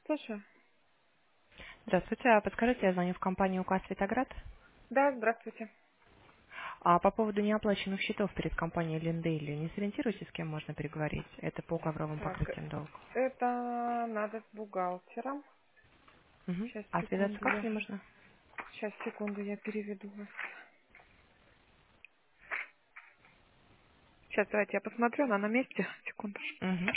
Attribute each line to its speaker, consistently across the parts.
Speaker 1: Слушаю.
Speaker 2: Здравствуйте. Подскажите, я звоню в компанию УК «Светоград».
Speaker 1: Да, здравствуйте.
Speaker 2: По поводу неоплаченных счетов перед компанией Линдейли, не сориентируйтесь, с кем можно переговорить? Это по ковровым
Speaker 1: Так,
Speaker 2: покрытиям долга.
Speaker 1: это надо с бухгалтером.
Speaker 2: Угу.
Speaker 1: Сейчас,
Speaker 2: А связаться
Speaker 1: секунду,
Speaker 2: как с ним можно?
Speaker 1: я переведу вас. Сейчас, давайте я посмотрю, она на месте. Секунду.
Speaker 2: Угу.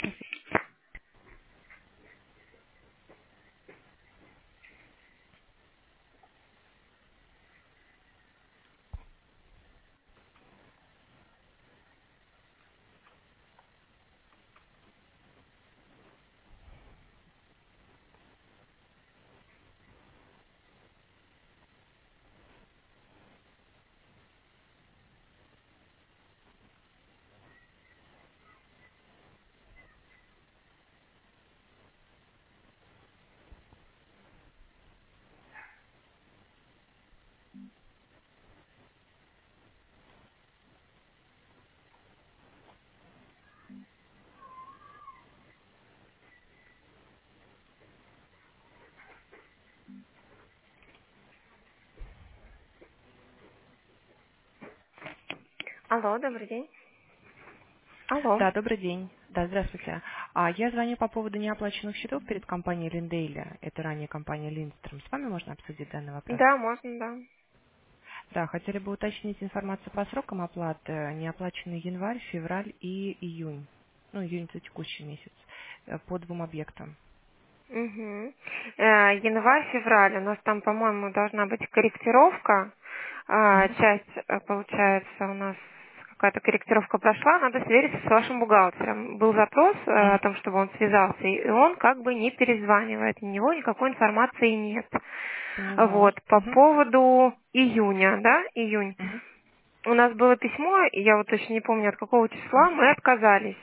Speaker 1: Алло, добрый день. Алло.
Speaker 2: Да, добрый день. Да, здравствуйте. Я звоню по поводу неоплаченных счетов перед компанией Линдейли. Это ранее компания Линдстром. С вами можно обсудить данный вопрос?
Speaker 1: Да, можно, да.
Speaker 2: Да, хотели бы уточнить информацию по срокам оплаты. Неоплаченный январь, февраль и июнь. Ну, июнь это текущий месяц. По двум объектам.
Speaker 1: Угу. Январь-февраль. У нас там, по-моему, должна быть корректировка.
Speaker 2: Угу.
Speaker 1: Часть, получается, у нас какая-то корректировка прошла, надо свериться с вашим бухгалтером. Был запрос о том, чтобы он связался, и он как бы не перезванивает, у него никакой информации нет.
Speaker 2: Поняла.
Speaker 1: Вот, по поводу июня, да, июнь.
Speaker 2: Мгм.
Speaker 1: У нас было письмо, и я вот точно не помню, от какого числа
Speaker 2: Мгм.
Speaker 1: мы отказались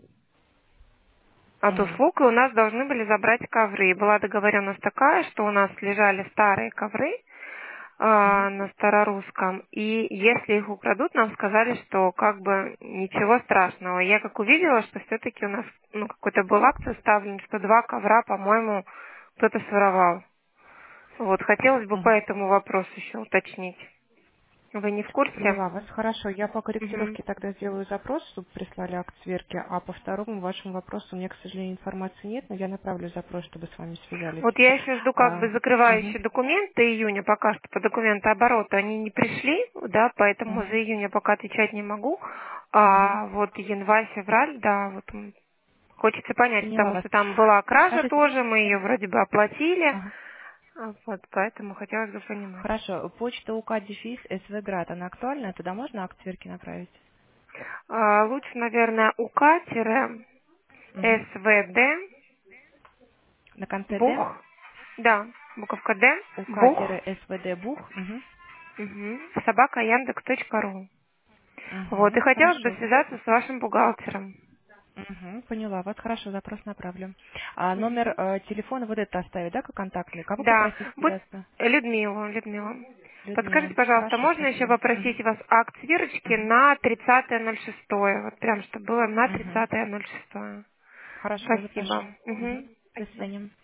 Speaker 1: от
Speaker 2: Мгм.
Speaker 1: услуг, и у нас должны были забрать ковры. И была договоренность такая, что у нас лежали старые ковры
Speaker 2: Мгм.
Speaker 1: на старорусском, и если их украдут, нам сказали, что как бы ничего страшного. Я как увидела, что все-таки у нас какой-то был акт составлен, что 2 ковра, по-моему, кто-то своровал. Вот, хотелось бы по
Speaker 2: Мгм.
Speaker 1: этому вопросу еще уточнить. Вы не в курсе?
Speaker 2: Поняла вас. Хорошо. Я по
Speaker 1: Мгм.
Speaker 2: корректировке тогда сделаю запрос, чтобы прислали акт сверки, а по второму вашему вопросу у меня, к сожалению, информации нет, но я направлю запрос, чтобы с вами связались.
Speaker 1: Вот я еще жду как
Speaker 2: А,
Speaker 1: бы
Speaker 2: мгм.
Speaker 1: закрывающие документы июня, пока что по документообороту они не пришли, да, поэтому за
Speaker 2: Мгм.
Speaker 1: июня пока отвечать не могу.
Speaker 2: Мгм.
Speaker 1: А вот январь, февраль, да, вот хочется понять,
Speaker 2: Поняла
Speaker 1: потому
Speaker 2: вас.
Speaker 1: что там была кража
Speaker 2: Скажите,
Speaker 1: тоже, мы ее вроде бы оплатили,
Speaker 2: ага.
Speaker 1: вот поэтому хотелось бы понимать.
Speaker 2: Хорошо. Почта УК дефис СВГрад, она актуальна? Туда можно акт сверки направить?
Speaker 1: Лучше, наверное, УК-СВД,
Speaker 2: Мгм. На конце Д?
Speaker 1: Бух, да, буковка Д, Бух,
Speaker 2: УК-СВД Бух? Угу.
Speaker 1: собака Яндекс.ру. Вот, и
Speaker 2: Угу.
Speaker 1: хотелось бы
Speaker 2: Хорошо.
Speaker 1: связаться с вашим бухгалтером.
Speaker 2: Угу, поняла вас. Хорошо, запрос направлю. Номер
Speaker 1: Мгм.
Speaker 2: телефона вот это оставить, да, как контактный? Кого
Speaker 1: Да,
Speaker 2: попросить
Speaker 1: будь
Speaker 2: связаться?
Speaker 1: Людмила. Подскажите,
Speaker 2: Людмила.
Speaker 1: пожалуйста,
Speaker 2: Хорошо,
Speaker 1: можно еще
Speaker 2: спасибо.
Speaker 1: попросить
Speaker 2: Угу.
Speaker 1: вас акт свирочки
Speaker 2: Угу.
Speaker 1: на 30.06? Вот прям, чтобы было на
Speaker 2: Угу.
Speaker 1: 30.06.
Speaker 2: Хорошо,
Speaker 1: Спасибо.
Speaker 2: запрошу. Угу.
Speaker 1: Мгм.
Speaker 2: До
Speaker 1: Спасибо.
Speaker 2: свидания.